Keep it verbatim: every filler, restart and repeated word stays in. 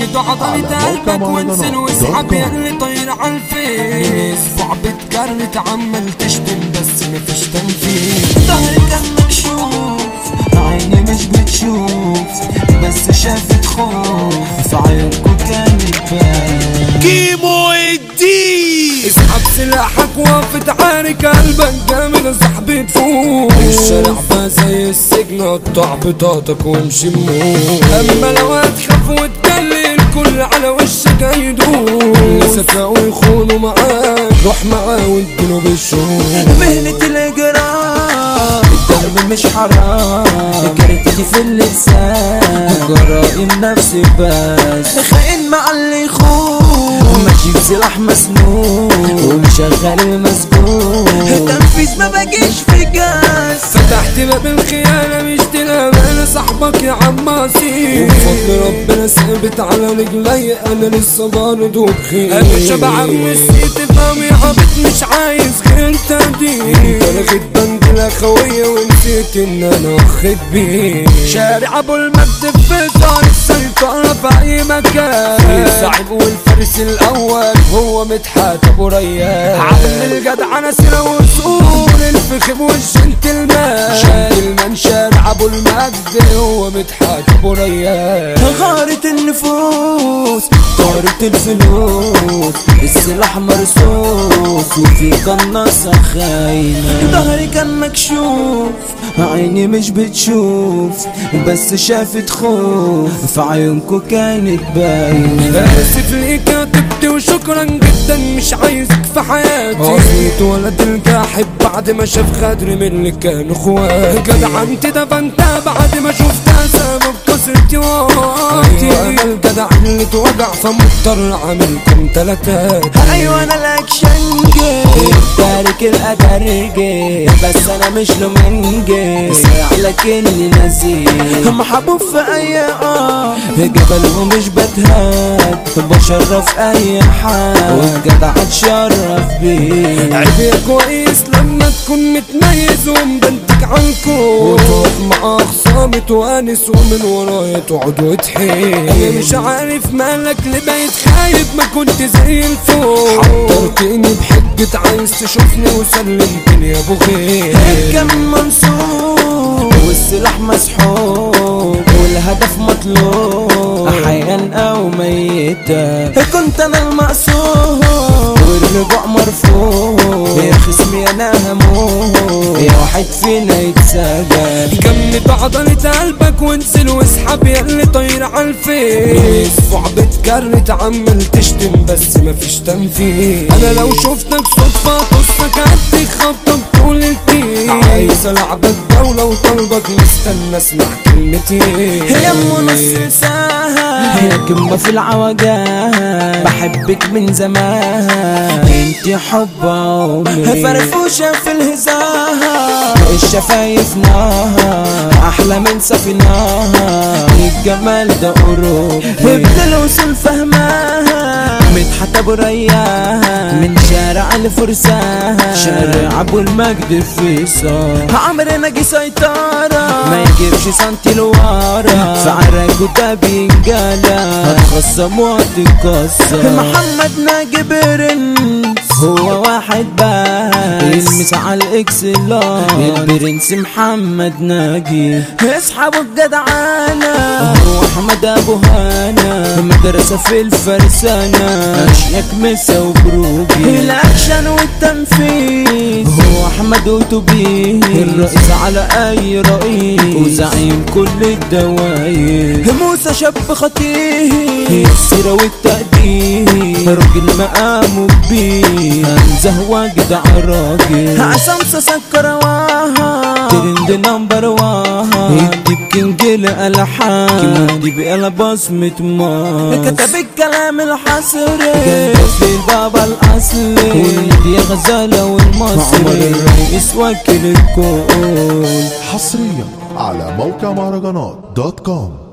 جمد عضلة قلبك وانزل واسحب ياللي طاير عالفيس. اسبوع بتكرت عمال تشتم بس مفيش تنفيذ. ظهري كان مكشوف عيني مش بتشوف بس شافت خوف في عيونكو كانت باين. كيمو الدين اسحب سلاحك وقفت عارك قلبك جامد صاحبي تفوق. الشارع بقى زي السجن قطع بطاقتك وامشي موت. اما لو هتخاف وتكلم الكل على وشك هيدوق. لسه ويخونوا معاك روح معاه واديله بالشوق. مهنة الإجرام الدم مش حرام كارتي في اللسان جرائم نفسي بس خاين مع اللي يخون ماشي بسلاح مسنون ومشغل المسجون تنفيذ ما باجيش في جاز. فتحت باب الخيانة مش تلامانة صاحبك يا عماسي. وبفضل ربنا ثابت على رجلي انا لسه برضه بخير. انا شبع نسيت فهمي عبط مش عايز غير تهديد. انت لغيت بند الاخوية ونسيت ان انا واخد بيه. شارع ابو المجد في دار السيطرة في اي مكان. الصعيب والفارس الاول هو مدحت ابو ريان. عامل الجدع انا سيرة وصول الفخم والجنتلمان. جنتلمان شارع ابو المجد هو مدحت ابو ريان. غارت النفوس طارت الفلوس السلاح مرصوص وفي قناصة خاينة. ظهري كان مكشوف عيني مش بتشوف بس شافت خوف في عيونكو كانت باينة. اسف ليك يا طبتي وشكرا جدا مش عايزك في حياتي. قصيت ولد الجاحب بعد ما شاف خدر من اللي كانوا اخواتي. جدع انت دفنت بعد ما شفتها سبب كسرتي وقتي. انا الجدع اللي اتوجع فمضطر اعملكم تلاتات. ايوه انا الاكشنجي تارك الادرجي بس انا مش لومنجي لكني نزيه محبوب في اي اه جبل ومش بتهاد بشرف اي حال والجدع اتشرف بيه. عيب كويس لما تكون متميز ومبنتك عنكو وتروح مع خصامي توانس ومن ورايا تقعد وتحيل. انا مش عارف مالك اللي بقيت خايف ما كنت زي الفوق. حضرتني بحجة عايز تشوفني وسلمتني يا ابو خير. كم منصوب والسلاح مسحوب والهدف مطلوب حيا او ميتا. كنت انا المقصود والرجوع مرفوض يا خصمي انا هموت يا واحد فينا يتسجل. جمد عضلة قلبك وانزل واسحب ياللي طاير عالفيس. اسبوع بتكرت عمال تشتم بس مفيش تنفيذ. انا لو شفتك صدفة قصتك هديك خبطة بطول الكيس. عايز العبك دولة وطلبك مستنى اسمع كلمتي. يا ام نص ساعة يا كلمة في العوجات بحبك من زمان انتي حب عمري. فرفوشة في الهزاها الشفايف نار احلى من سفيناها. الجمال ده اوروبي ابن الوصول فهماها. مدحت ابو ريان من شارع الفرسان شارع ابو المجد فيصل. عمرو ناجي سيطرة ما يجيبش سنتي لورا في عراك وده بينجالة هتخصم وهتتكسر. محمد ناجي برنس هو واحد بس يلمس على الاكسلان. البرنس محمد ناجي اصحابه الجدعانة هو احمد ابو هانا مدرسة في الفرسانة اشياك مسا وبروجي. الاكشن والتنفيذ هو احمد وتوبيه الرئيس على اي رئيس وزعيم كل الدواير. موسى شاب خطير السيرة والتقدير راجل مقامه كبير انزه واجدع راجل. عصام سكر واها ترند نمبر واها يدي بكينج الالحان كمان دي بقى بصمة ما كتب الكلام الحصري في البابا الاصلي والدي غزالة والمصري الرئيس وكيل الكون. حصريا على موقع مهرجانات دوت كوم.